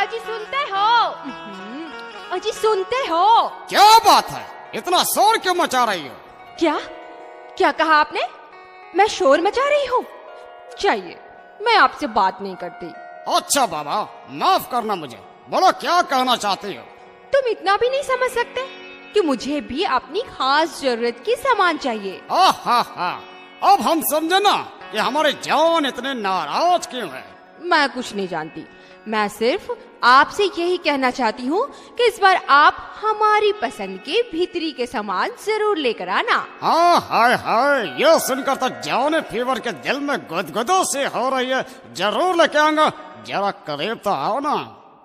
अजी सुनते हो? अजी सुनते हो? क्या बात है, इतना शोर क्यों मचा रही हो? क्या क्या कहा आपने? मैं शोर मचा रही हूँ? चाहिए, मैं आपसे बात नहीं करती। अच्छा बाबा, माफ करना मुझे, बोलो क्या कहना चाहती हो? तुम इतना भी नहीं समझ सकते कि मुझे भी अपनी खास जरूरत की सामान चाहिए। अब हम समझे ना कि हमारे जवान इतने नाराज क्यों हैं। मैं कुछ नहीं जानती, मैं सिर्फ आपसे यही कहना चाहती हूँ कि इस बार आप हमारी पसंद के भीतरी के सामान जरूर लेकर आना। हाँ, हाय हाय, ये सुनकर तो जवान फीवर के दिल में गुदगुदों से हो रही है। जरूर लेके आऊंगा, जरा करीब तो आओ ना।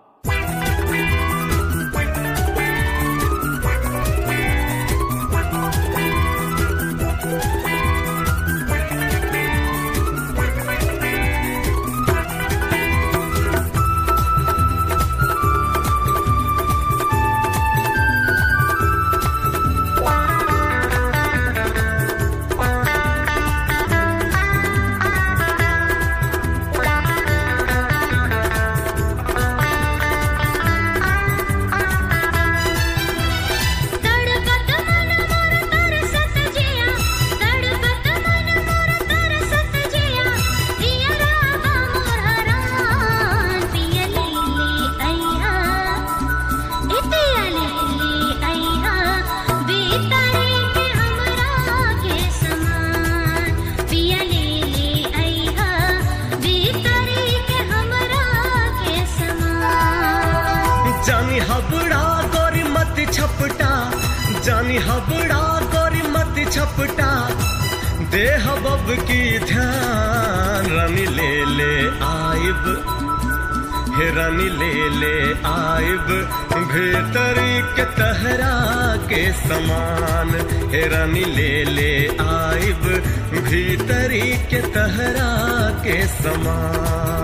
जानी हबड़ा गोरी मत छपटा, दे हबब की ध्यान, रानी ले आइब, हे रानी ले आइब, भीतरी के तहरा के समान, हे रानी ले आइब, भीतरी के तहरा के समान।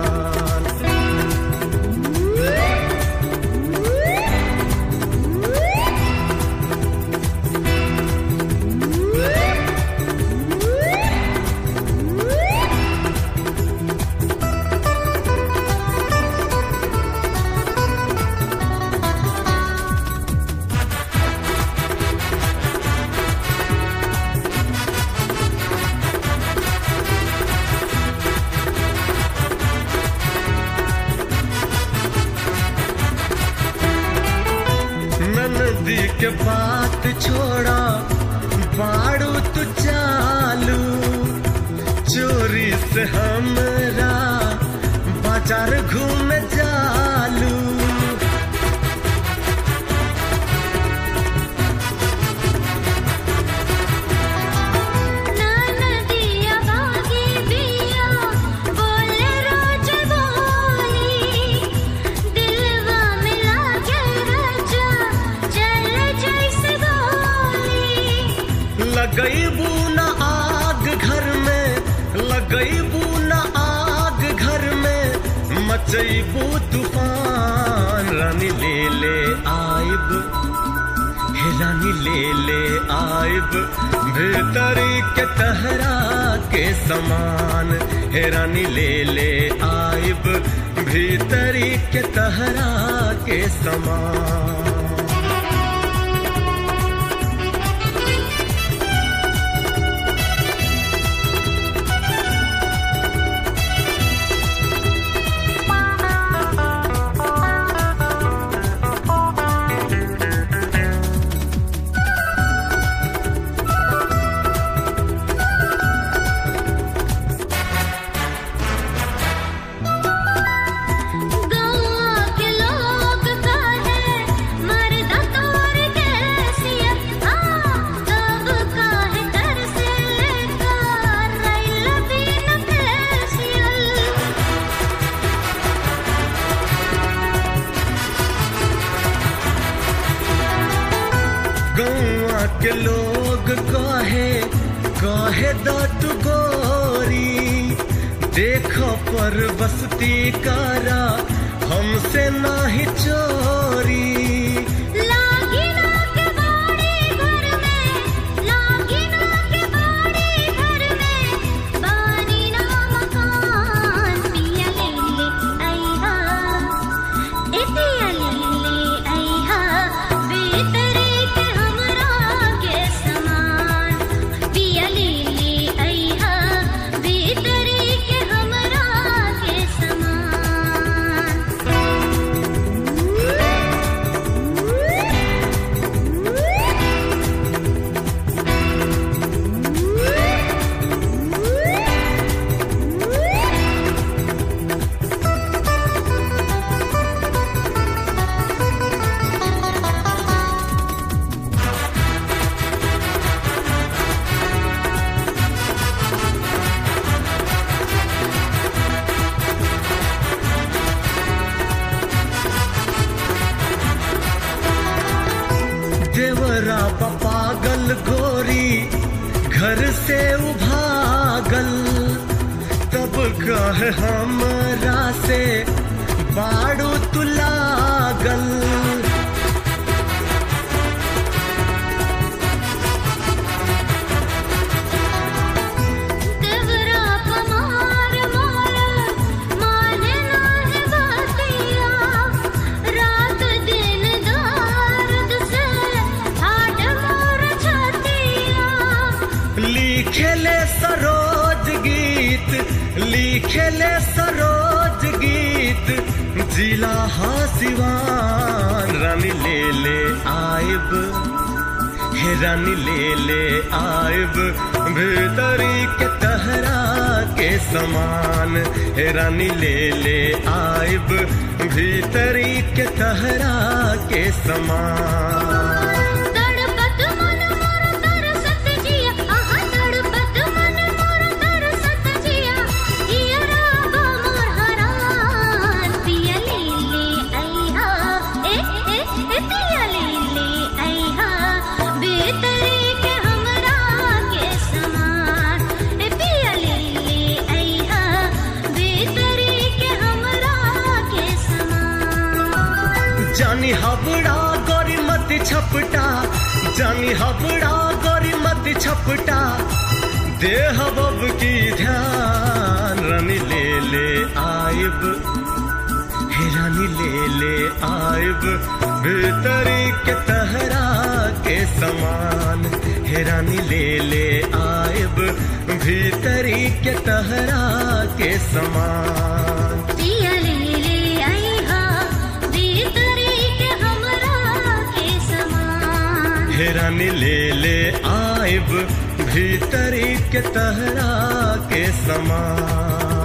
के बात छोड़ा, बाड़ू तू चालू, चोरी से हमरा बाजार घूमे जालू। लगईबू न आग घर में, लगईबू न आग घर में, मचईबू तूफान, रानी ले आइब, हे रानी ले आइब, भीतरी के तहरा के समान, हे रानी ले आइब, भीतरी के तहरा के समान। के लोग कहे दत गोरी, देखो पर बस्ती कारा, हमसे नाही चोरी। इतना पागल गोरी घर से उभागल, तब कहे हमरा से बाड़ू तू लागल। लिखेले सरोज गीत जिला हासिवान। रानी ले ले आइब, हे रानी ले ले आइब भीतरी के तहरा के समान। हे रानी ले ले आइब भीतरी के तहरा के समान। जानी हबड़ा गोरी मत छपटा, जानी हबड़ा गोरी मत छपटा, दे हबब की ध्यान। रानी ले ले आइब, हे रानी ले ले आइब भीतरी के तहरा के समान। हे रानी ले ले आइब भीतरी के तहरा के समान। हे रानी ले ले आइब भीतरी के तहरा के समान।